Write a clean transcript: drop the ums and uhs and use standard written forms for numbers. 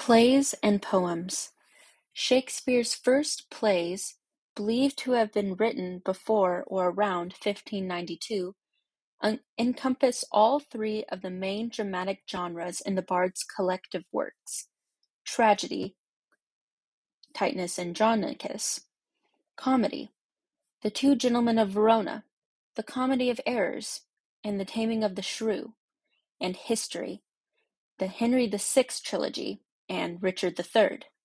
Plays and Poems. Shakespeare's first plays, believed to have been written before or around 1592, encompass all three of the main dramatic genres in the Bard's collective works: tragedy, Titus Andronicus; comedy, The Two Gentlemen of Verona, The Comedy of Errors, and The Taming of the Shrew; and history, the Henry VI trilogy and Richard III.